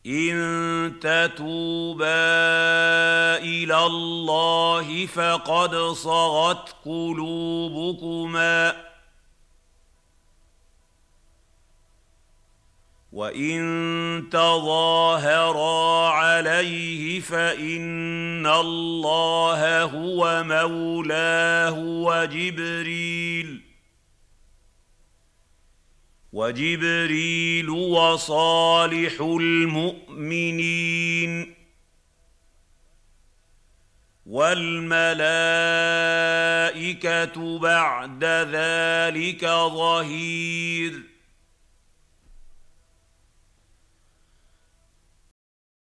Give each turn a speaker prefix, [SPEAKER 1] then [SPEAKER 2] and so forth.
[SPEAKER 1] إن تتوبا إلى الله فقد صغت قلوبكما وإن تظاهرا عليه فإن الله هو مولاه وجبريل وصالح المؤمنين والملائكة بعد ذلك ظهير